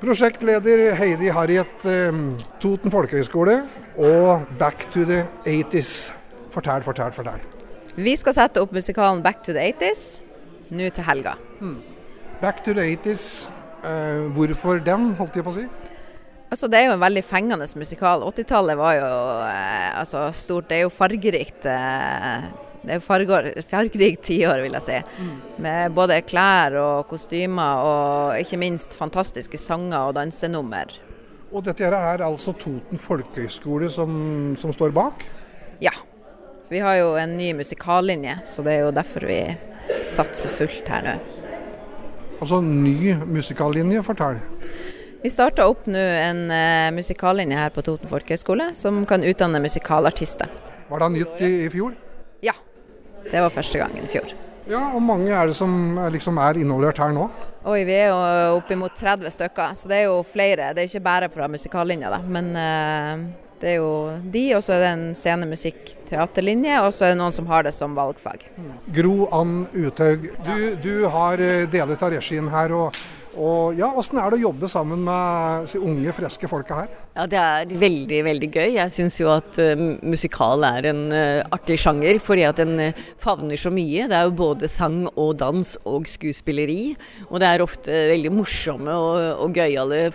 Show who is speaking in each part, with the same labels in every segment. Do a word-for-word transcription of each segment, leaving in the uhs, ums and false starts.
Speaker 1: Prosjektleder Heidi Harriet, Toten Folkehøgskole og Back to the eighties. Fortell, fortell, fortell.
Speaker 2: Vi skal sette opp musikalen Back to the eighties, nå til helga.
Speaker 1: Hmm. Back to the eighties, eh, hvorfor den, holdt jeg på å si?
Speaker 2: Altså, det er jo en veldig fengende musikal. åttitallet var jo eh, altså, stort, det er jo fargerikt, eh, det er jo farger, fargerikt tiår, vil jeg si. Mm. Med både klær og kostymer, og ikke minst fantastiske sanger og dansenummer.
Speaker 1: Og dette her er altså Toten Folkehøgskole som, som står bak?
Speaker 2: Ja, vi har jo en ny musikallinje, så det er jo derfor vi satser fullt her nå.
Speaker 1: Altså ny musikallinje, fortell.
Speaker 2: Vi startet opp nå en uh, musikallinje her på Toten Folkehøgskole, som kan utdanne musikalartister.
Speaker 1: Var det nytt i, i fjor?
Speaker 2: Ja, det var første gangen i fjor.
Speaker 1: Ja, og mange er det som liksom er involvert her nå?
Speaker 2: Oi, vi er jo opp imot tretti stykker, så det er jo flere. Det er ikke bare fra musikallinja, da, men uh, det er jo de, og så er det en scenemusikk-teaterlinje, og så er det noen som har det som valgfag.
Speaker 1: Gro Ann Uthaug, du, du har delet av regien her, og Og ja, hvordan er det å jobbe sammen med de unge, friske folka her?
Speaker 3: Ja, det er veldig, veldig gøy. Jeg synes jo at uh, musikal er en uh, artig sjanger, fordi at den uh, favner så mye. Det er jo både sang og dans og skuespilleri, og det er ofte veldig morsomme og, og gøyale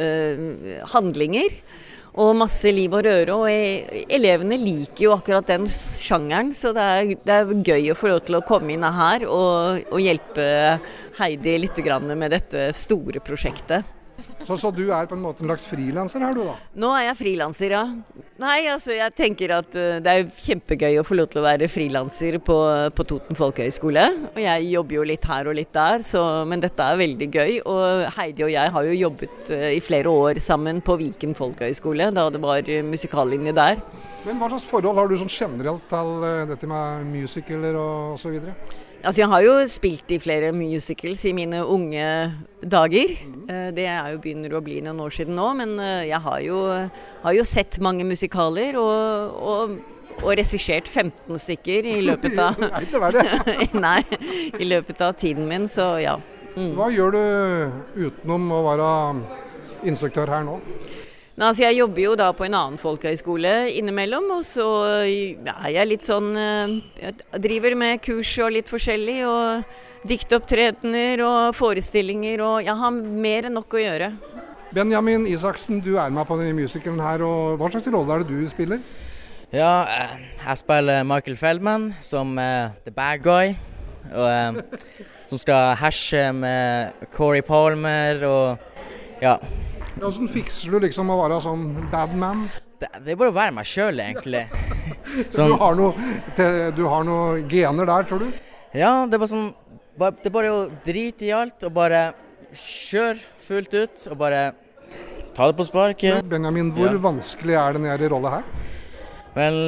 Speaker 3: uh, handlinger. Og masse liv og røre, og e- elevene liker jo akkurat den sjangeren, så det er, det er gøy å få lov til å komme inn her og, og hjelpe Heidi litt grann med dette store prosjektet.
Speaker 1: Så, så du er på en måte en slags frilanser her du da?
Speaker 3: Nå er jeg frilanser, ja. Nei, altså jeg tenker at uh, det er kjempegøy å få lov til å være frilanser på, på Toten Folkehøgskole. Og jeg jobber jo litt her og litt der, så, men dette er veldig gøy. Og Heidi og jeg har jo jobbet uh, i flere år sammen på Viken Folkehøgskole, da det var uh, musikallinje der.
Speaker 1: Men hva slags forhold har du sånn generelt til uh, dette med musikaler og, og så videre?
Speaker 3: Altså jeg har jo spilt i flere musicals i mine unge dager. Mm. Det er jo begynner å bli noen år siden nå, men jeg har jo, har jo sett mange musikaler og, og, og regissert femten stykker i løpet av
Speaker 1: Nei, det var det.
Speaker 3: Nei, i løpet av tiden min, så ja. Mm.
Speaker 1: Hva gjør du utenom å være instruktør her nå?
Speaker 3: Nei, altså jeg jobber jo da på en annen folkehøyskole innimellom, og så ja, er jeg litt sånn, jeg driver med kurs og litt forskjellig, og diktopptredener og forestillinger, og jeg har mer enn nok å gjøre.
Speaker 1: Benjamin Isaksen, du er med på denne musikalen her, og hva slags rolle er det du spiller?
Speaker 4: Ja, jeg spiller Michael Feldman som uh, the bad guy, og, um, som skal herse med Corey Palmer, og ja.
Speaker 1: Ja, hvordan fikser du liksom å være sånn bad man?
Speaker 4: Det, det er bare å være meg selv, egentlig.
Speaker 1: Sånn, du, har noe, du har noen gener der, tror du?
Speaker 4: Ja, det er bare sånn, bare, det er bare å drite i alt, og bare kjøre fullt ut, og bare ta det på sparket.
Speaker 1: Benjamin, hvor ja. vanskelig er den her i rolle her?
Speaker 4: Vel,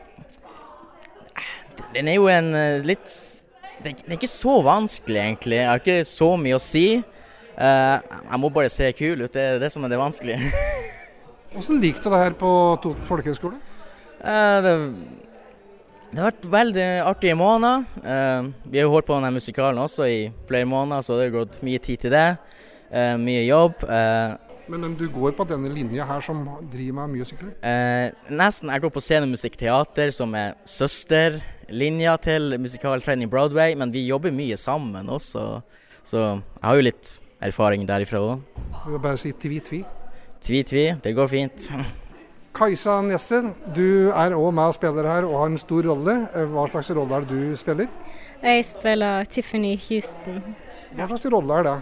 Speaker 4: uh, den er jo en uh, litt, det er ikke så vanskelig, egentlig. Jeg har ikke så mye å si. Uh, jeg må bare se kul ut, det er det som er det vanskelige.
Speaker 1: Hvordan likte du det her på Toten Folkehøgskole?
Speaker 4: Uh, det, det har vært veldig artige måneder. Uh, vi har jo holdt på denne musikalen også i flere måneder, så det har gått mye tid til det. Uh, mye jobb. Uh,
Speaker 1: men, men du går på denne linja her som driver med musical?
Speaker 4: Uh, nesten. Jeg går på scenemusikkteater som er søsterlinja til musikaltrening Broadway, men vi jobber mye sammen også, så jeg har jo litt erfaring derifra også.
Speaker 1: Du vil bare si tvi-tvi?
Speaker 4: Tvi-tvi, det går fint.
Speaker 1: Kajsa Nesse, du er også med og spiller her og har en stor rolle. Hva slags rolle er det du spiller?
Speaker 5: Jeg spiller Tiffany Houston.
Speaker 1: Hva slags rolle er det?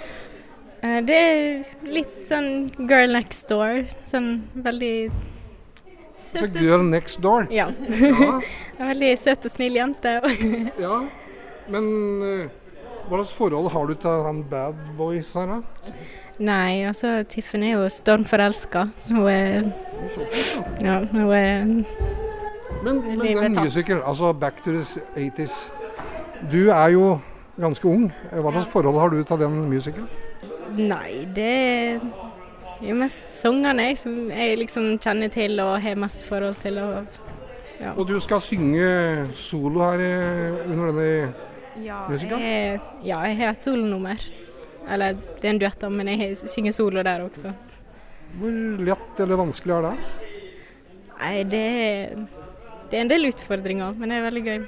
Speaker 5: Det er litt sånn girl next door, sånn veldig søt.
Speaker 1: Så girl next door?
Speaker 5: Ja. Ja. En veldig søt og snill jente.
Speaker 1: Ja, men hva slags forhold har du til han bad boys her da?
Speaker 5: Nei, altså Tiffany er jo stormforelsket. Hun er... Ja, hun er...
Speaker 1: Men, men den musical, altså Back to the eighties, du er jo ganske ung. Hva slags forhold har du til den musical?
Speaker 5: Nei, det er jo mest sangene jeg som jeg liksom kjenner til og har mest forhold til. Og, ja.
Speaker 1: Og du skal synge solo her under denne
Speaker 5: ja,
Speaker 1: musical?
Speaker 5: Jeg, ja, jeg har et solonummer. Eller det er en duett, da, men jeg synger solo der også.
Speaker 1: Hvor lett eller vanskelig er det?
Speaker 5: Nei, det er, det er en del utfordringer, men det er veldig gøy.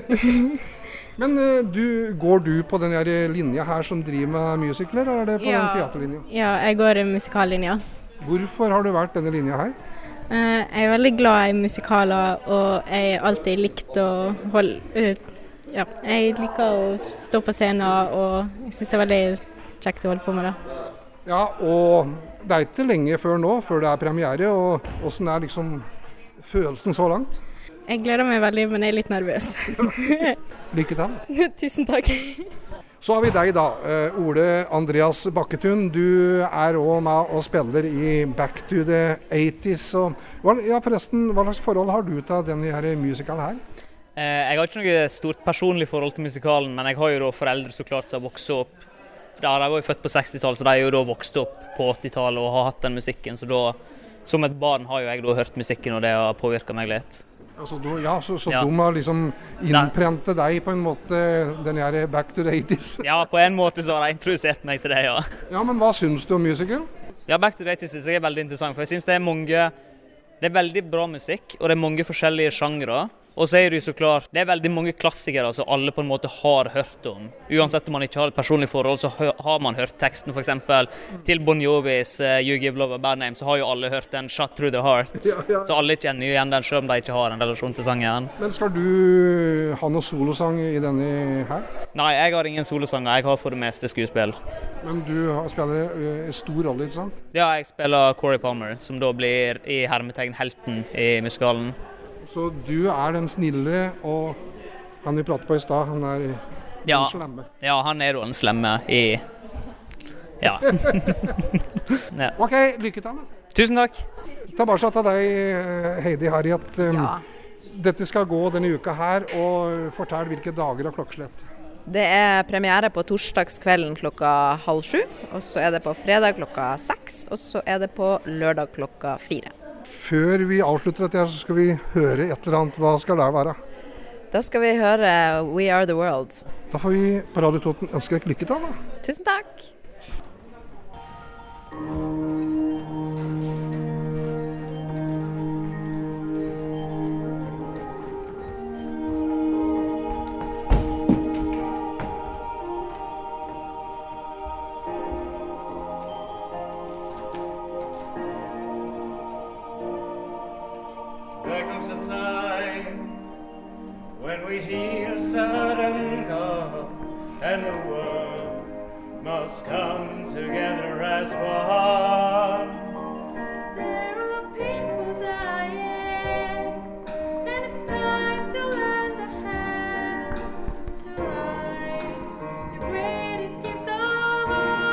Speaker 1: Men du, går du på den her linja her som driver med musikler, eller er det på
Speaker 5: Ja.
Speaker 1: den teaterlinja?
Speaker 5: Ja, jeg går i musikallinja.
Speaker 1: Hvorfor har du vært denne linja her?
Speaker 5: Eh, Jeg er veldig glad i musikaler, og jeg har alltid likt å holde eh, ja, jeg liker å stå på scenen, og jeg synes det er veldig kjekt å holde på med det.
Speaker 1: Ja, og det er ikke lenge før nå, før det er premiere, og hvordan er liksom følelsen så langt?
Speaker 5: Jeg gleder meg veldig, men jeg er litt nervøs.
Speaker 1: Lykke til.
Speaker 5: Tusen takk.
Speaker 1: Så har vi deg da, eh, Ole Andreas Bakketun. Du er også med og spiller i Back to the eighties. Og, hva- ja, forresten, hva slags forhold har du til denne her musikalen her?
Speaker 6: Eh, Jeg har ikke noe stort personlig forhold til musikalen, men jeg har jo da foreldre så klart som har vokst opp. Ja, de var jo født på sekstitallet, så de er jo da vokst opp på åttitallet og har hatt den musikken. Så da, som et barn har jo jeg da hørt musikken, og det har påvirket meg litt.
Speaker 1: Altså, du, ja, så, så
Speaker 6: Ja.
Speaker 1: de har liksom innprentet deg på en måte, den her Back to the eighties.
Speaker 6: Ja, på en måte så har de introdusert meg til det, ja.
Speaker 1: Ja, men hva syns du om musical?
Speaker 6: Ja, Back to the eighties synes jeg er veldig interessant, for jeg synes det er mange, det er veldig bra musikk, og det er mange forskjellige sjangre. Og så er det jo så klart, det er veldig mange klassikere som alle på en måte har hørt om. Uansett om man ikke har et personlig forhold, så hø- har man hørt teksten. For eksempel til Bon Jovis uh, You Give Love a Bad Name, så har jo alle hørt den Shut Through the Heart.
Speaker 1: Ja, ja.
Speaker 6: Så alle kjenner jo igjen den, selv om de ikke har en relasjon til sangen.
Speaker 1: Men skal du ha noe solosang i denne her?
Speaker 6: Nei, jeg har ingen solosanger, jeg har for det meste skuespill.
Speaker 1: Men du har- spiller eh, en stor rolle, ikke sant?
Speaker 6: Ja, jeg spiller Corey Palmer, som da blir i hermetegn helten i musikalen.
Speaker 1: Så du er den snille, og han vi pratet på i stad, han er
Speaker 6: Ja.
Speaker 1: den slemme.
Speaker 6: Ja, han er da den slemme i... Ja. Ja.
Speaker 1: Ok, lykke til.
Speaker 6: Tusen takk.
Speaker 1: Tilbake til deg, Heidi Harriet. Um,
Speaker 2: Ja.
Speaker 1: Dette skal gå denne uka her, og fortell hvilke dager og klokkeslett.
Speaker 2: Det er premiere på torsdagskvelden klokka halv sju, og så er det på fredag klokka seks, og så er det på lørdag klokka fire.
Speaker 1: Før vi avslutter dette her, så skal vi høre et eller annet. Hva skal det være?
Speaker 2: Da skal vi høre We Are The World.
Speaker 1: Da får vi på Radio Toten ønske deg lykke til, da.
Speaker 2: Tusen takk.
Speaker 7: There comes a time when we hear a sudden call, and the world must come together as one.
Speaker 8: There are people dying, and it's time to lend a hand to life, the greatest gift of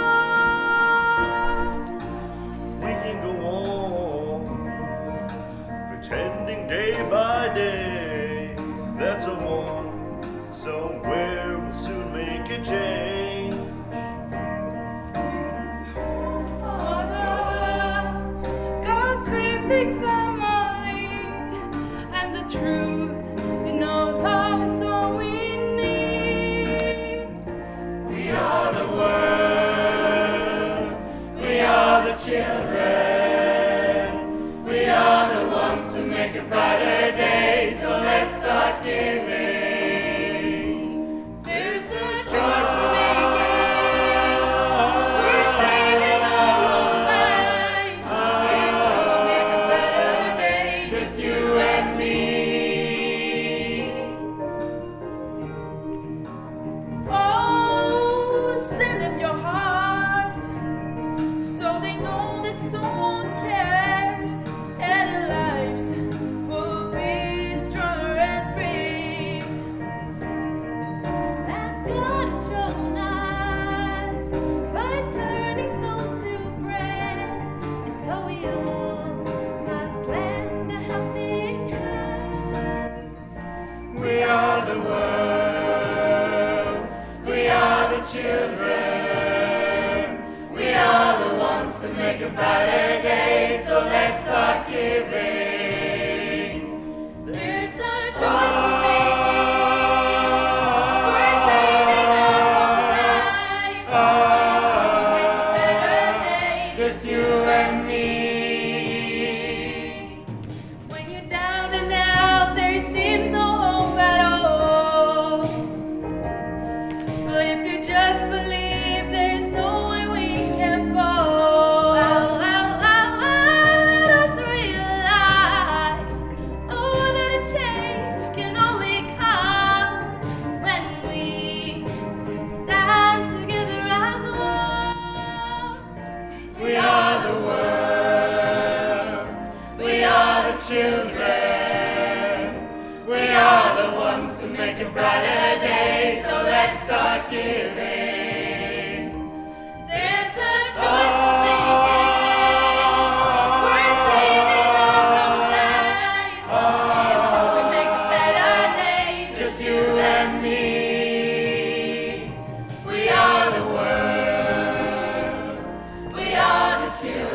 Speaker 8: all.
Speaker 9: We can go on pretending day by day that's a one somewhere will soon make a change.
Speaker 8: God's great big family, and the truth, you know, love is all we need. We are the world, we are the children, we are the ones to make a brighter day, so let's start giving. There's a choice to make it, we're saving our own lives. It's gonna make a better day, just you and me. Oh, send them your heart, so they know that someone cares, and their lives will be stronger and free. As God has shown us by turning stones to bread, and so we all must lend a helping hand. We are the world, we are the children, we are the ones to make a better day, so let's start giving. There's a choice to make it, we're saving our own lives. It's
Speaker 7: just you and me.
Speaker 8: When you're down and out, there seems no hope at all. But if you just believe, there's no way we can fall. Ow, ow, ow, ow, let us realize, oh, that a change can only come when we stand together as one.
Speaker 7: We are the world, we are the children, we are the ones to make a brighter day, so let's start giving.
Speaker 8: There's a choice to make it. We're saving our own lives. It's how we make a better day.
Speaker 7: Just you and me. We are the world, we are the children.